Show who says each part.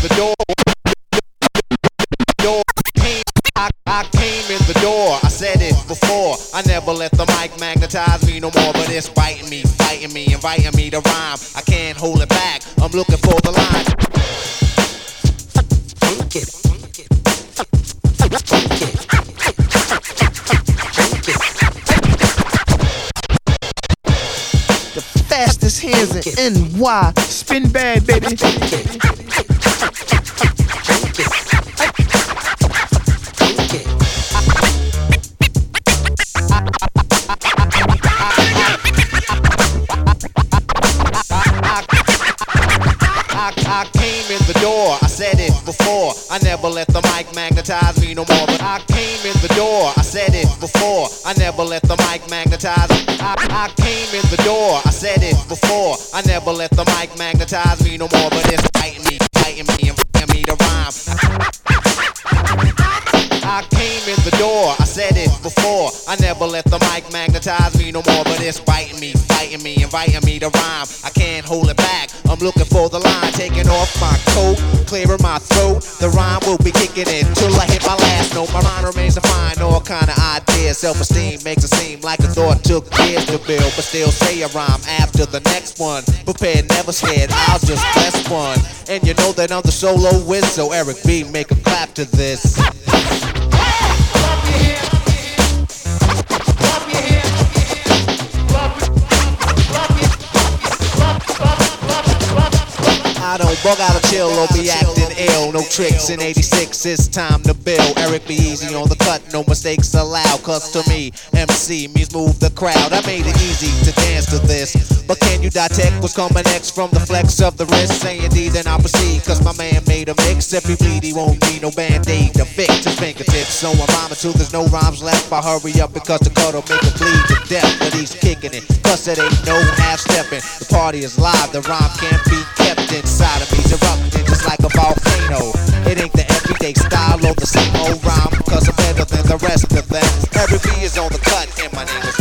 Speaker 1: the door. I came in the door, I said it before. I never let the mic magnetize me no more, but it's biting me, fighting me, inviting me to rhyme. I can't hold it back, I'm looking for the line.
Speaker 2: The fastest hands in NY. Spin bad, baby.
Speaker 1: I came in the door, I said it before. I never let the mic magnetize me no more. But I came in the door, I said it before. I never let the mic magnetize me. I came in the door, I said it before. I never let the mic magnetize me no more. But it's fighting me, and me to rhyme. I came in the door, I said it before. I never let the mic magnetize me no more. But it's biting me, fighting me, inviting me to rhyme. I can't hold it back, I'm looking for the line. Taking off my coat, clearing my throat. The rhyme will be kicking in till I hit my last note. My mind remains defined, all kind of ideas. Self-esteem makes it seem like a thought took years to build. But still say a rhyme after the next one. Prepared, never scared, I'll just press one. And you know that I'm the solo whiz, so Eric B, make a clap to this. I don't bug out of chill or be acting ill. No tricks in 86, it's time to build. Eric B easy on the cut, no mistakes allowed. Cause to me, MC means move the crowd. I made it easy to dance to this. But can you detect what's coming next from the flex of the wrist? Say indeed, then I'll proceed. Cause my man made a mix. If he bleed, he won't need no band-aid to fix his fingertips. So I'm rhyming till there's no rhymes left. I hurry up because the cut'll make him bleed to death. But he's kicking it, cause it ain't no half-stepping. The party is live, the rhyme can't be kept inside of me's erupting just like a volcano. It ain't the everyday style or the same old rhyme, cause I'm better than the rest of them. Every B is on the cut and my name is